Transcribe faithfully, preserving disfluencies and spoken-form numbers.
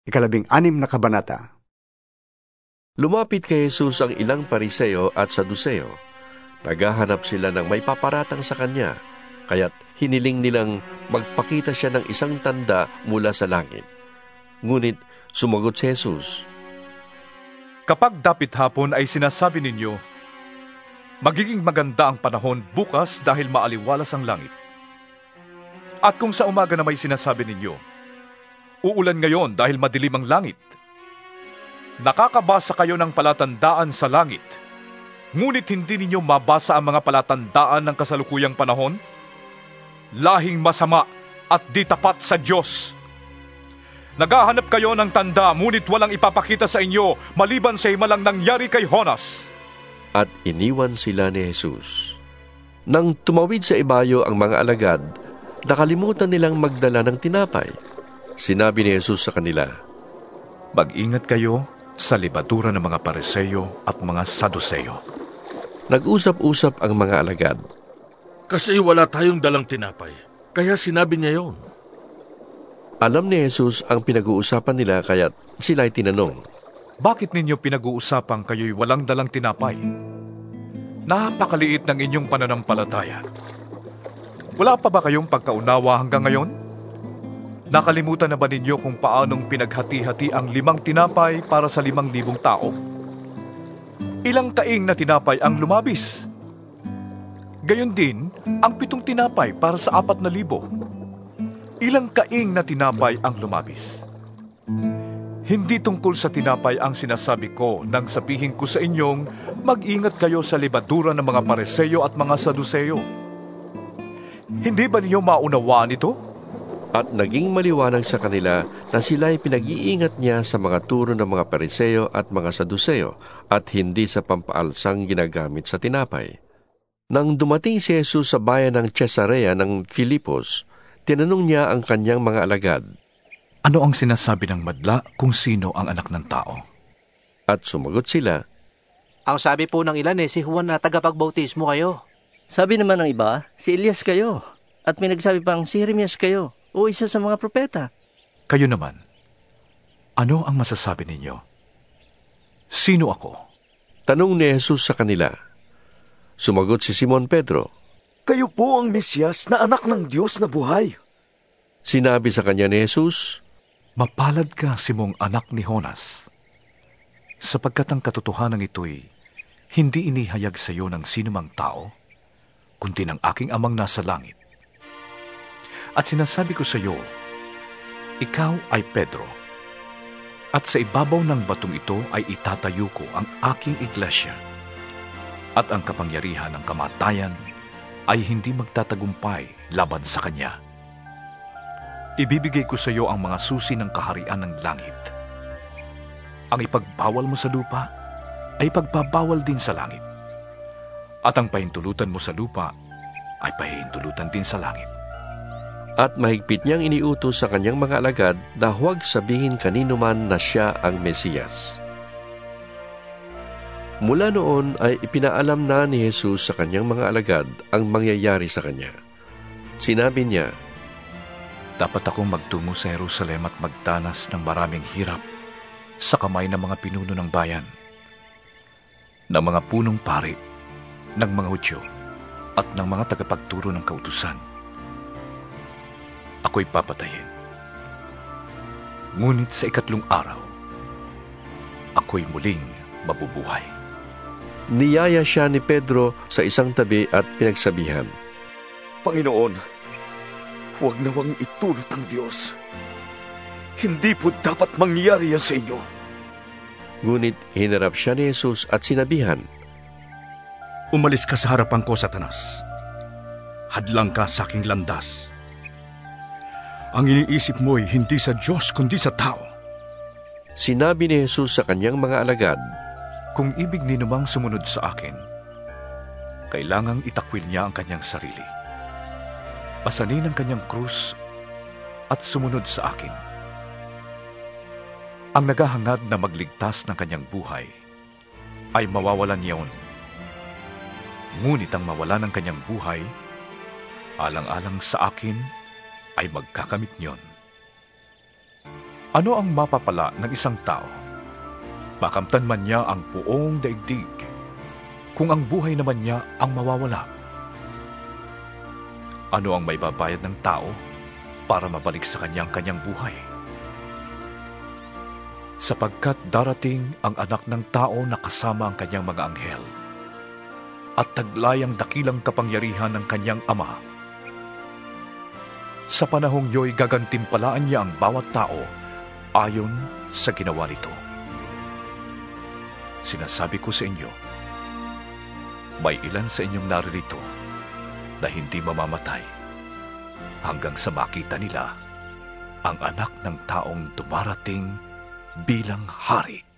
Ikalabing anim na kabanata. Lumapit kay Jesus ang ilang Pariseo at Saduseo. Naghahanap sila ng may paparatang sa kanya, kaya't hiniling nilang magpakita siya ng isang tanda mula sa langit. Ngunit sumagot si Jesus, "Kapag dapit hapon ay sinasabi ninyo, magiging maganda ang panahon bukas dahil maaliwalas ang langit. At kung sa umaga na may sinasabi ninyo, uulan ngayon dahil madilim ang langit. Nakakabasa kayo ng palatandaan sa langit, ngunit hindi ninyo mabasa ang mga palatandaan ng kasalukuyang panahon? Lahing masama at di tapat sa Diyos. Naghahanap kayo ng tanda, ngunit walang ipapakita sa inyo maliban sa himalang nangyari kay Jonas." At iniwan sila ni Jesus. Nang tumawid sa ibayo ang mga alagad, nakalimutan nilang magdala ng tinapay. Sinabi ni Jesus sa kanila, "Mag-ingat kayo sa libadura ng mga Pariseo at mga Saduseo." Nag-usap-usap ang mga alagad. "Kasi wala tayong dalang tinapay, kaya sinabi niya yon." Alam ni Jesus ang pinag-uusapan nila, kaya't sila'y tinanong, "Bakit ninyo pinag-uusapan kayo'y walang dalang tinapay? Napakaliit ng inyong pananampalataya. Wala pa ba kayong pagkaunawa hanggang ngayon? Nakalimutan na ba ninyo kung paanong pinaghati-hati ang limang tinapay para sa limang libong tao? Ilang kaing na tinapay ang lumabis? Gayon din ang pitong tinapay para sa apat na libo. Ilang kaing na tinapay ang lumabis? Hindi tungkol sa tinapay ang sinasabi ko nang sabihin ko sa inyong mag-ingat kayo sa libadura ng mga Pariseo at mga Saduseo. Hindi ba niyo maunawaan ito?" At naging maliwanag sa kanila na sila'y pinag-iingat niya sa mga turo ng mga Pariseo at mga Saduseo at hindi sa pampaalsang ginagamit sa tinapay. Nang dumating si Jesus sa bayan ng Cesarea ng Filipos, tinanong niya ang kanyang mga alagad, "Ano ang sinasabi ng madla kung sino ang anak ng tao?" At sumagot sila, "Ang sabi po ng ilan eh, si Juan na tagapagbautismo kayo. Sabi naman ng iba, si Elias kayo. At may nagsabi pang si Jeremias kayo o isa sa mga propeta." Kayo naman, ano ang masasabi ninyo? Sino ako?" Tanong ni Jesus sa kanila. Sumagot si Simon Pedro, "Kayo po ang Mesiyas na anak ng Diyos na buhay." Sinabi sa kanya ni Jesus, "Mapalad ka, Simong anak ni Jonas, sapagkat ang katotohanan ito'y hindi inihayag sa iyo ng sinumang tao, kundi ng aking amang nasa langit. At sinasabi ko sa iyo, ikaw ay Pedro, at sa ibabaw ng batong ito ay itatayo ko ang aking iglesia, at ang kapangyarihan ng kamatayan ay hindi magtatagumpay laban sa kanya. Ibibigay ko sa iyo ang mga susi ng kaharian ng langit. Ang ipagbawal mo sa lupa ay pagbabawal din sa langit, at ang pahintulutan mo sa lupa ay pahintulutan din sa langit." At mahigpit niyang iniutos sa kanyang mga alagad na huwag sabihin kanino man na siya ang Mesiyas. Mula noon ay ipinaalam na ni Jesus sa kanyang mga alagad ang mangyayari sa kanya. Sinabi niya, "Dapat akong magtungo sa Jerusalem at magdanas ng maraming hirap sa kamay ng mga pinuno ng bayan, ng mga punong pari, ng mga Hudyo, at ng mga tagapagturo ng kautusan. Ako'y papatayin. Ngunit sa ikatlong araw, ako'y muling mabubuhay." Niyaya siya ni Pedro sa isang tabi at pinagsabihan, "Panginoon, huwag nawang itulot ng Diyos. Hindi po dapat mangyari yan sa inyo." Ngunit hinarap siya ni Jesus at sinabihan, "Umalis ka sa harapan ko, Satanas. Hadlang ka sa aking landas. Ang iniisip mo'y hindi sa Diyos kundi sa tao." Sinabi ni Jesus sa kanyang mga alagad, "Kung ibig ninumang sumunod sa akin, kailangang itakwil niya ang kanyang sarili. Pasanin ang kanyang krus at sumunod sa akin. Ang naghahangad na magligtas ng kanyang buhay ay mawawalan niyon. Ngunit ang mawala ng kanyang buhay, alang-alang sa akin, ay magkakamit niyon. Ano ang mapapala ng isang tao? Makamtan man niya ang buong daigdig, kung ang buhay naman niya ang mawawala. Ano ang maibabayad ng tao para mabalik sa kanyang kanyang buhay? Sapagkat darating ang anak ng tao na kasama ang kanyang mga anghel at taglayang dakilang kapangyarihan ng kanyang ama. Sa panahong yo'y gagantimpalaan niya ang bawat tao ayon sa ginawa nito. Sinasabi ko sa inyo, may ilan sa inyong naririto na hindi mamamatay hanggang sa makita nila ang anak ng taong dumarating bilang hari.